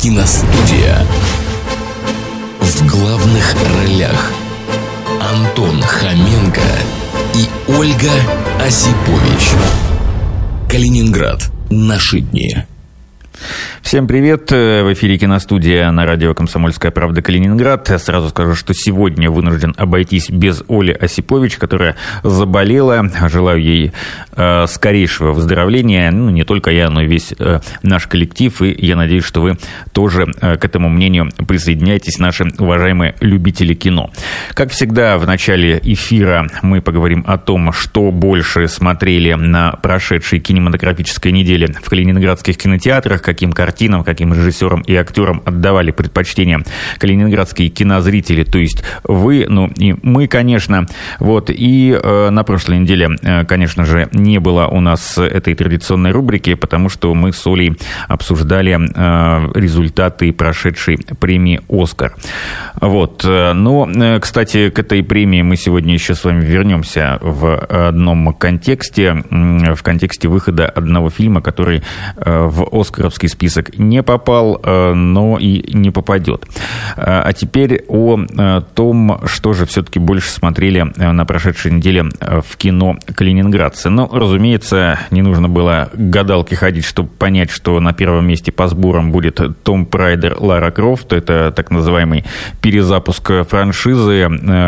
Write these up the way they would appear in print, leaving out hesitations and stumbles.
Киностудия. В главных ролях Антон Хоменко и Ольга Осипович. Калининград. Наши дни. Всем привет! В эфире киностудия на радио «Комсомольская правда» Калининград. Я сразу скажу, что сегодня вынужден обойтись без Оли Осипович, которая заболела. Желаю ей скорейшего выздоровления. Не только я, но и весь наш коллектив. И я надеюсь, что вы тоже к этому мнению присоединяетесь, наши уважаемые любители кино. Как всегда, в начале эфира мы поговорим о том, что больше смотрели на прошедшей кинематографической неделе в калининградских кинотеатрах, каким картинам, каким режиссерам и актерам отдавали предпочтение калининградские кинозрители, то есть вы, и мы, конечно. И на прошлой неделе, конечно же, не было у нас этой традиционной рубрики, потому что мы с Олей обсуждали результаты прошедшей премии «Оскар». Но, кстати, к этой премии мы сегодня еще с вами вернемся в одном контексте, в контексте выхода одного фильма, который в «Оскаровский» список не попал, но и не попадет. А теперь о том, что же все-таки больше смотрели на прошедшей неделе в кино калининградцы. Разумеется, не нужно было к гадалке ходить, чтобы понять, что на первом месте по сборам будет Том Райдер, Лара Крофт. Это так называемый перезапуск франшизы,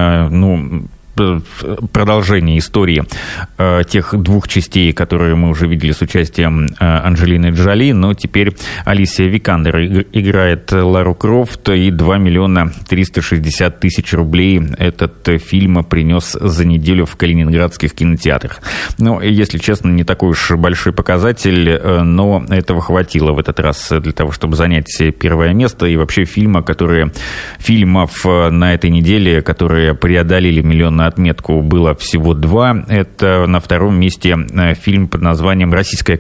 продолжение истории тех двух частей, которые мы уже видели с участием Анджелины Джоли, но теперь Алисия Викандер играет Лару Крофт, и 2 360 000 рублей этот фильм принес за неделю в калининградских кинотеатрах. Если честно, не такой уж большой показатель, но этого хватило в этот раз для того, чтобы занять первое место, и вообще фильмов на этой неделе, которые преодолели миллионную отметку, было всего 2. Это на втором месте фильм под названием «Российская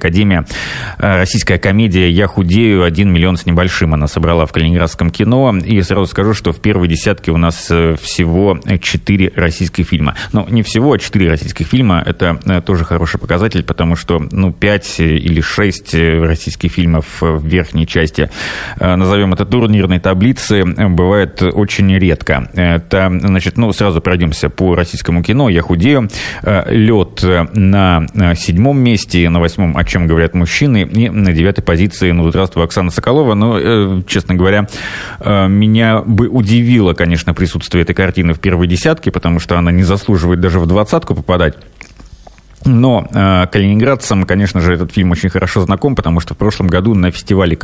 комедия «Я худею», 1 миллион с небольшим она собрала в калининградском кино. И сразу скажу, что в первой десятке у нас всего 4 российских фильма. Не всего, а 4 российских фильма. Это тоже хороший показатель, потому что 5 или 6 российских фильмов в верхней части, назовем это турнирной таблицы, бывает очень редко. Это, сразу пройдемся по российскому кино. «Я худею», «Лед» на 7-м месте, на 8-м «О чем говорят мужчины», и на 9-й позиции «Здравствуй, Оксана Соколова». Честно говоря, меня бы удивило, конечно, присутствие этой картины в первой десятке, потому что она не заслуживает даже в 20-ку попадать. Но калининградцам, конечно же, этот фильм очень хорошо знаком, потому что в прошлом году на фестивале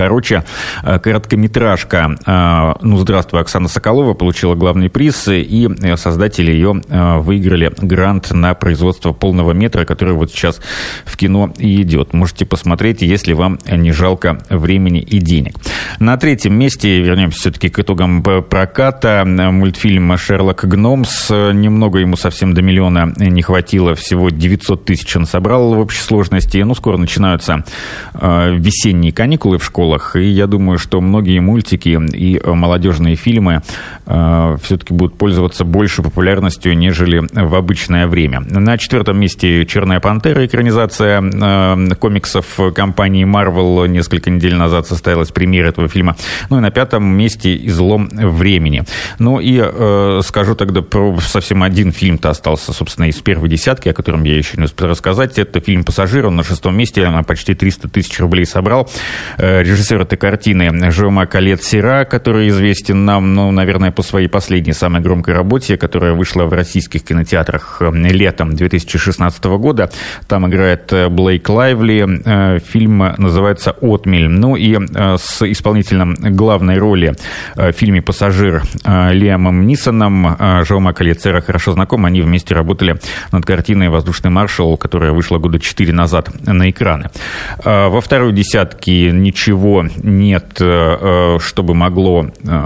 короткометражка «Здравствуй, Оксана Соколова» получила главный приз, и создатели ее выиграли грант на производство полного метра, который сейчас в кино и идет. Можете посмотреть, если вам не жалко времени и денег. На 3-м месте, вернемся все-таки к итогам проката, мультфильм «Шерлок Гномс». Немного ему совсем до миллиона не хватило, всего 900 000 он собрал в общей сложности. Скоро начинаются весенние каникулы в школах, и я думаю, что многие мультики и молодежные фильмы все-таки будут пользоваться большей популярностью, нежели в обычное время. На 4-м месте «Черная пантера», экранизация комиксов компании Marvel. Несколько недель назад состоялась премьера этого фильма. И на 5-м месте «Излом времени». Скажу тогда про совсем один фильм-то остался, собственно, из первой десятки, о котором я еще не успел рассказать. Это фильм «Пассажир», он на 6-м месте, почти 300 000 рублей собрал. Режиссер этой картины Жома Калет-Сера, который известен нам, наверное, по своей последней, самой громкой работе, которая вышла в российских кинотеатрах летом 2016 года. Там играет Блейк Лайвли. Фильм называется «Отмель». И с исполнителем главной роли в фильме «Пассажир» Лиамом Нисоном Жома Калет-Сера хорошо знаком. Они вместе работали над картиной «Воздушный маршал», которая вышла года 4 назад на экраны. Во второй десятке ничего нет, чтобы могло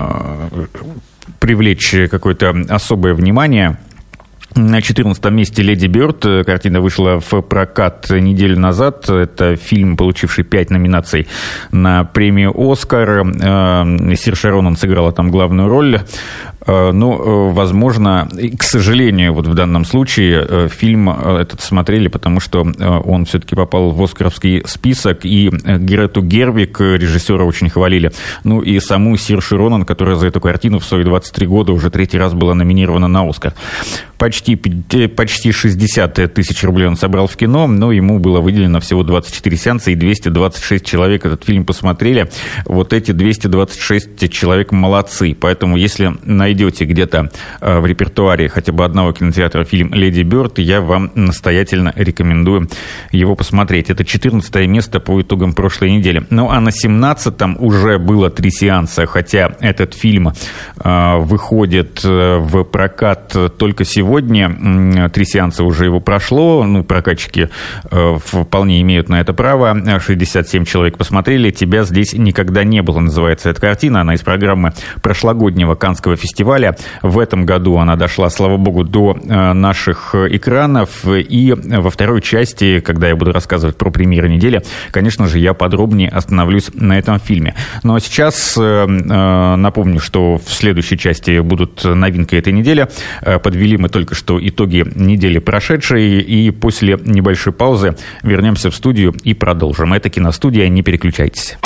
привлечь какое-то особое внимание. На 14-м месте «Леди Бёрд». Картина вышла в прокат неделю назад. Это фильм, получивший 5 номинаций на премию «Оскар». Сир Шаронан сыграла там главную роль. Ну, возможно, к сожалению, вот в данном случае фильм этот смотрели, потому что он все-таки попал в оскаровский список, и Грету Гервиг, режиссера, очень хвалили. Ну, и саму Сиршу Ронан, которая за эту картину в свои 23 года уже 3-й раз была номинирована на Оскар. Почти 60 тысяч рублей он собрал в кино, но ему было выделено всего 24 сеанса, и 226 человек этот фильм посмотрели. Вот эти 226 человек молодцы. Поэтому, если найдете где-то в репертуаре хотя бы одного кинотеатра фильм «Леди Бёрд», я вам настоятельно рекомендую его посмотреть. Это 14 место по итогам прошлой недели. Ну, а на 17-м уже было 3 сеанса, хотя этот фильм выходит в прокат только сегодня. 3 сеанса уже его прошло. Ну, прокатчики вполне имеют на это право. 67 человек посмотрели. «Тебя здесь никогда не было» называется эта картина. Она из программы прошлогоднего Каннского фестиваля. В этом году она дошла, слава богу, до наших экранов. И во второй части, когда я буду рассказывать про премьеры недели, конечно же, я подробнее остановлюсь на этом фильме. Ну а сейчас напомню, что в следующей части будут новинки этой недели. Подвели мы только что итоги недели прошедшей, и после небольшой паузы вернемся в студию и продолжим. Это «Киностудия», не переключайтесь.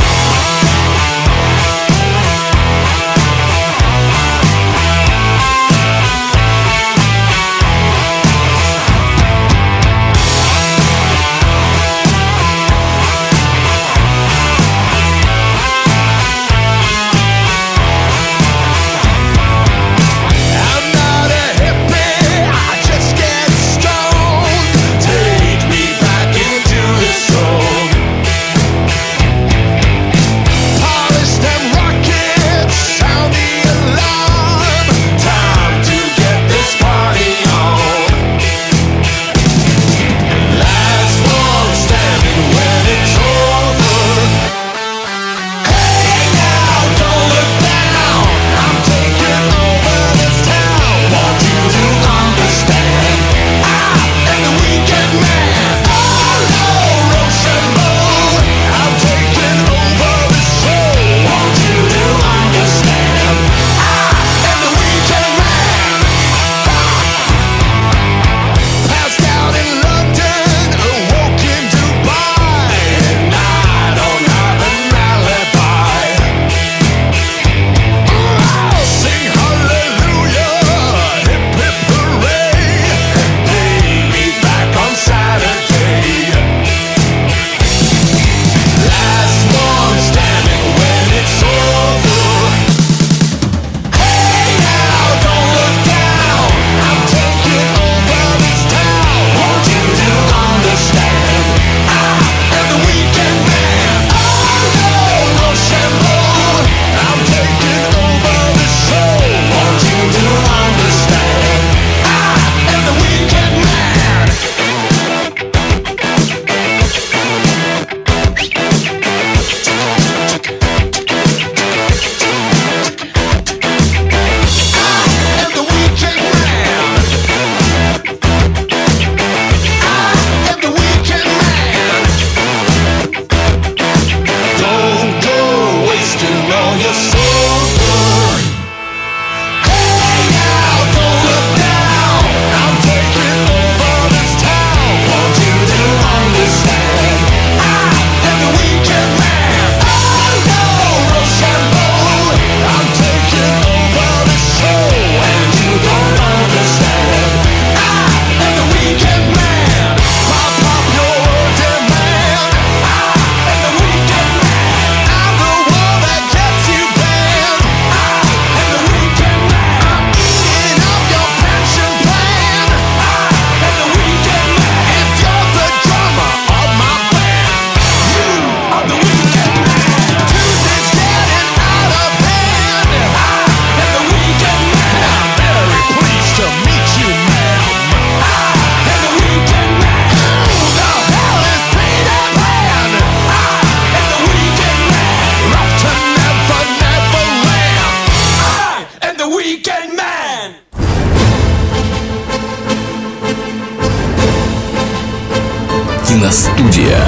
Киностудия.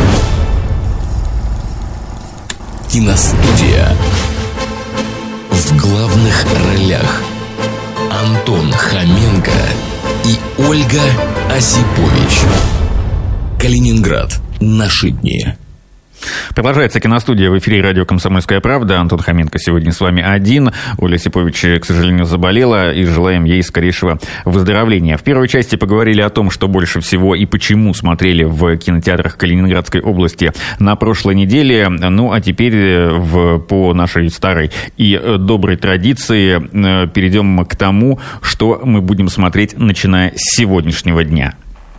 Киностудия. В главных ролях Ольга Осипович. Калининград. Наши дни. Продолжается киностудия, в эфире радио «Комсомольская правда». Антон Хоменко сегодня с вами один. Оля Осипович, к сожалению, заболела, и желаем ей скорейшего выздоровления. В первой части поговорили о том, что больше всего и почему смотрели в кинотеатрах Калининградской области на прошлой неделе. Ну, а теперь по нашей старой и доброй традиции перейдем к тому, что мы будем смотреть, начиная с сегодняшнего дня.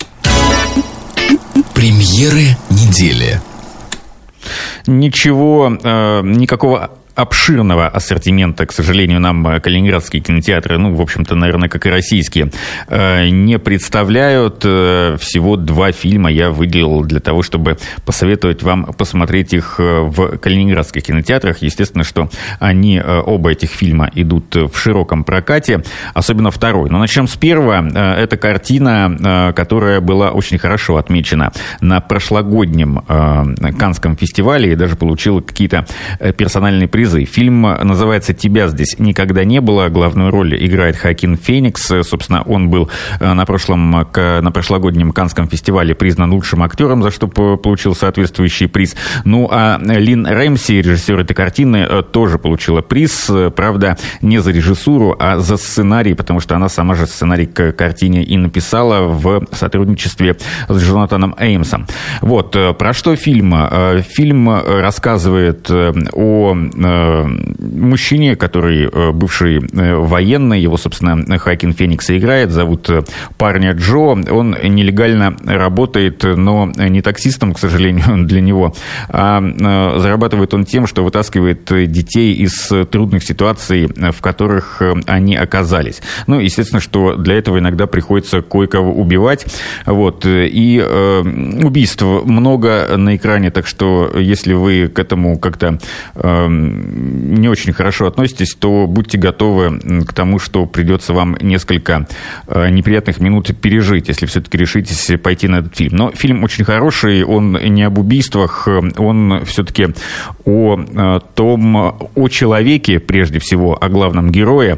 Премьеры недели. Никакого обширного ассортимента, к сожалению, нам калининградские кинотеатры, в общем-то, наверное, как и российские, не представляют. Всего 2 фильма я выделил для того, чтобы посоветовать вам посмотреть их в калининградских кинотеатрах. Естественно, что оба этих фильма идут в широком прокате, особенно второй. Но начнем с первого. Это картина, которая была очень хорошо отмечена на прошлогоднем Каннском фестивале и даже получила какие-то персональные призы. Фильм называется «Тебя здесь никогда не было». Главную роль играет Хоакин Феникс. Собственно, он был на прошлогоднем Каннском фестивале признан лучшим актером, за что получил соответствующий приз. Ну, а Лин Рэмси, режиссер этой картины, тоже получила приз. Правда, не за режиссуру, а за сценарий, потому что она сама же сценарий к картине и написала в сотрудничестве с Джонатаном Эймсом. Вот, про что фильм? Фильм рассказывает о мужчине, который бывший военный, его, собственно, Хоакин Феникс играет, зовут парня Джо. Он нелегально работает, но не таксистом, к сожалению, для него, а зарабатывает он тем, что вытаскивает детей из трудных ситуаций, в которых они оказались. Ну, естественно, что для этого иногда приходится кое-кого убивать. Вот. И убийств много на экране, так что если вы к этому как-то не очень хорошо относитесь, то будьте готовы к тому, что придется вам несколько неприятных минут пережить, если все-таки решитесь пойти на этот фильм. Но фильм очень хороший, он не об убийствах, он все-таки о человеке, прежде всего, о главном герое,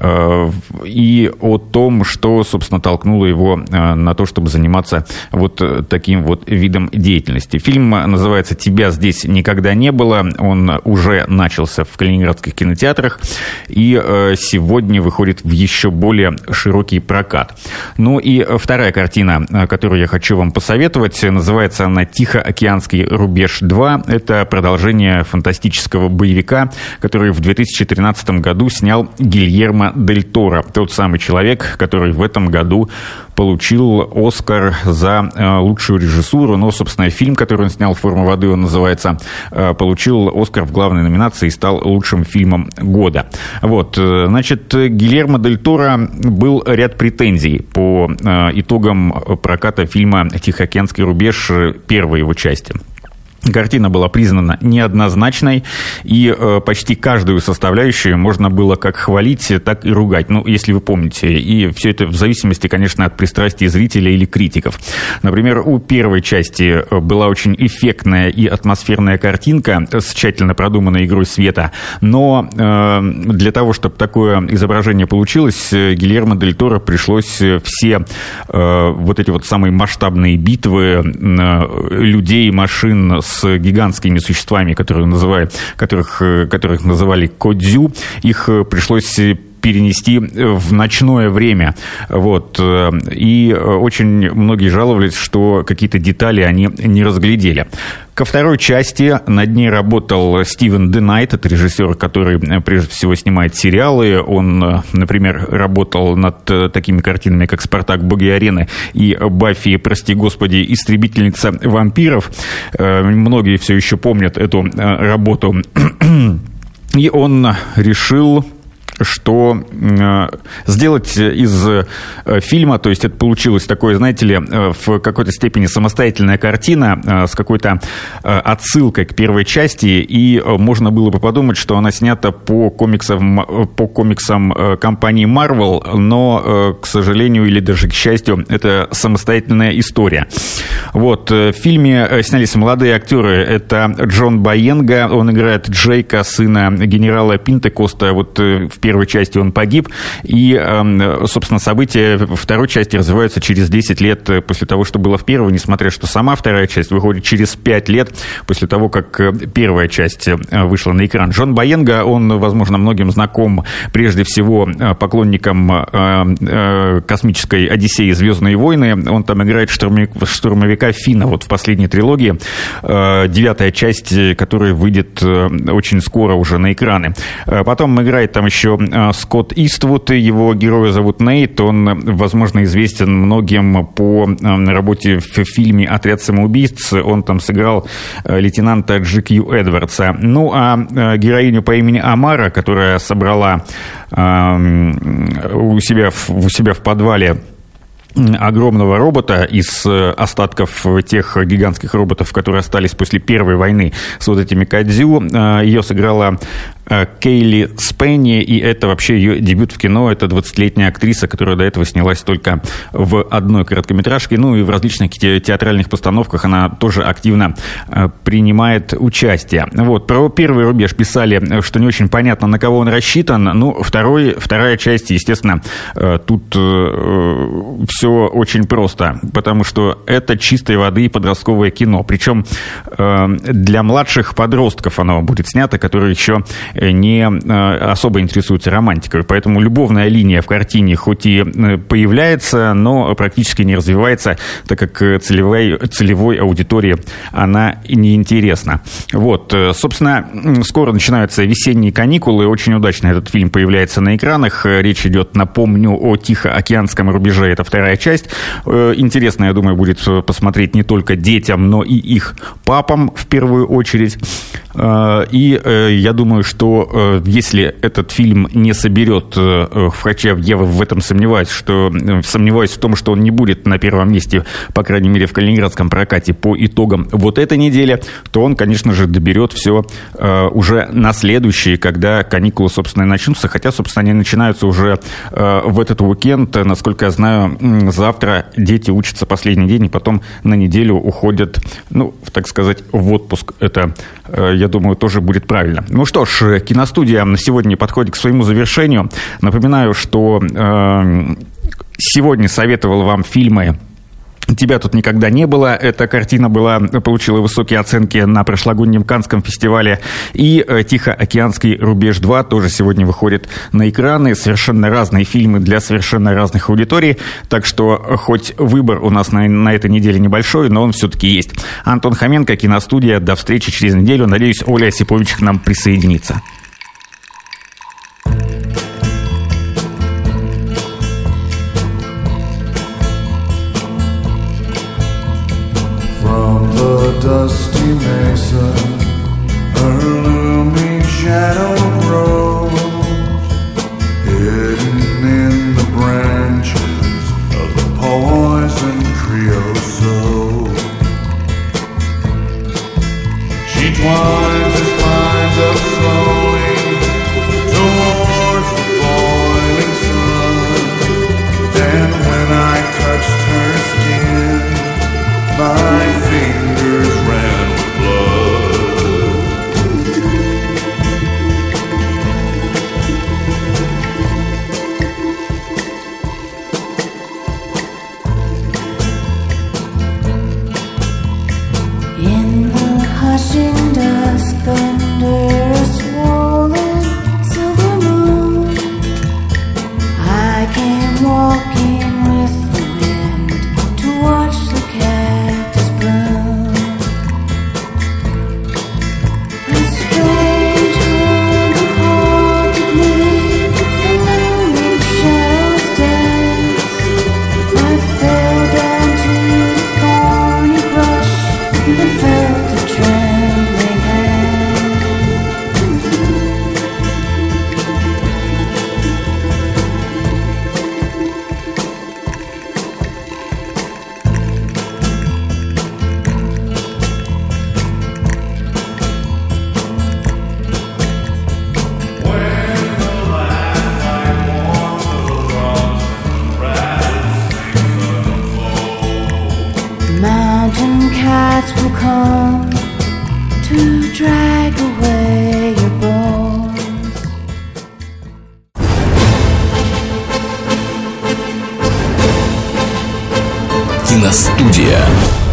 и о том, что, собственно, толкнуло его на то, чтобы заниматься вот таким вот видом деятельности. Фильм называется «Тебя здесь никогда не было», он уже начался в калининградских кинотеатрах и сегодня выходит в еще более широкий прокат. Ну и вторая картина, которую я хочу вам посоветовать, называется она «Тихоокеанский рубеж 2». Это продолжение фантастического боевика, который в 2013 году снял Гильермо Дель Торо, тот самый человек, который в этом году получил «Оскар» за лучшую режиссуру. Но, собственно, фильм, который он снял «Форма воды», он называется, получил «Оскар» в главной номинации и стал лучшим фильмом года. Вот, значит, Гильермо Дель Торо был ряд претензий по итогам проката фильма «Тихоокеанский рубеж», первой его части. Картина была признана неоднозначной, и почти каждую составляющую можно было как хвалить, так и ругать. Ну, если вы помните. И все это в зависимости, конечно, от пристрастий зрителя или критиков. Например, у первой части была очень эффектная и атмосферная картинка с тщательно продуманной игрой света. Но для того, чтобы такое изображение получилось, Гильермо Дель Торо пришлось все вот эти вот самые масштабные битвы людей и машин с гигантскими существами, которых называли кодзю, их пришлось перенести в ночное время. Вот. И очень многие жаловались, что какие-то детали они не разглядели. Ко второй части над ней работал Стивен Денайт, это режиссер, который прежде всего снимает сериалы. Он, например, работал над такими картинами, как «Спартак. Боги арены» и «Баффи, прости господи, истребительница вампиров». Многие все еще помнят эту работу. И он решил что сделать из фильма, то есть это получилось такое, знаете ли, в какой-то степени самостоятельная картина с какой-то отсылкой к первой части, и можно было бы подумать, что она снята по комиксам компании Marvel, но, к сожалению, или даже к счастью, это самостоятельная история. Вот, в фильме снялись молодые актеры, это Джон Боенга, он играет Джейка, сына генерала Пентекоста. Вот в первой части он погиб, и, собственно, события второй части развиваются через 10 лет после того, что было в первой, несмотря что сама вторая часть выходит через 5 лет после того, как первая часть вышла на экран. Джон Боенга, он, возможно, многим знаком прежде всего поклонникам космической «Одиссеи» «Звездные войны». Он там играет штурмовика Финна вот в последней трилогии, 9-я часть, которая выйдет очень скоро уже на экраны. Потом играет там еще Скотт Иствуд, его героя зовут Нейт, он, возможно, известен многим по работе в фильме «Отряд самоубийц», он там сыграл лейтенанта G.Q. Эдвардса. Ну, а героиню по имени Амара, которая собрала у себя в подвале огромного робота из остатков тех гигантских роботов, которые остались после Первой войны с вот этими кайдзю. Ее сыграла Кейли Спенни, и это вообще ее дебют в кино. Это 20-летняя актриса, которая до этого снялась только в одной короткометражке, ну и в различных театральных постановках она тоже активно принимает участие. Вот, про первый рубеж писали, что не очень понятно, на кого он рассчитан. Ну, вторая часть, естественно, тут все очень просто, потому что это чистой воды подростковое кино. Причем для младших подростков оно будет снято, которые еще не особо интересуются романтикой. Поэтому любовная линия в картине хоть и появляется, но практически не развивается, так как целевой аудитории она неинтересна. Вот, собственно, скоро начинаются весенние каникулы. Очень удачно этот фильм появляется на экранах. Речь идет, напомню, о Тихоокеанском рубеже. Это вторая часть. Интересно, я думаю, будет посмотреть не только детям, но и их папам в первую очередь. И я думаю, что если этот фильм не соберет, хотя я в этом сомневаюсь в том, что он не будет на первом месте, по крайней мере, в калининградском прокате по итогам вот этой недели, то он, конечно же, доберет все уже на следующие, когда каникулы, собственно, и начнутся. Хотя, собственно, они начинаются уже в этот уикенд. Насколько я знаю, завтра дети учатся последний день, и потом на неделю уходят, ну, так сказать, в отпуск. Это, я думаю, тоже будет правильно. Ну что ж, киностудия на сегодня подходит к своему завершению. Напоминаю, что сегодня советовал вам фильмы «Тебя тут никогда не было». Эта картина получила высокие оценки на прошлогоднем Каннском фестивале. И «Тихоокеанский рубеж 2» тоже сегодня выходит на экраны. Совершенно разные фильмы для совершенно разных аудиторий. Так что хоть выбор у нас на этой неделе небольшой, но он все-таки есть. Антон Хоменко, киностудия. До встречи через неделю. Надеюсь, Оля Осипович к нам присоединится. Dusty mesa, her looming shadow grows, hidden in the branches of the poison creosote. She twines her spines up slowly towards the boiling sun. Then when I touched her skin, my fingers ran with blood. неделя.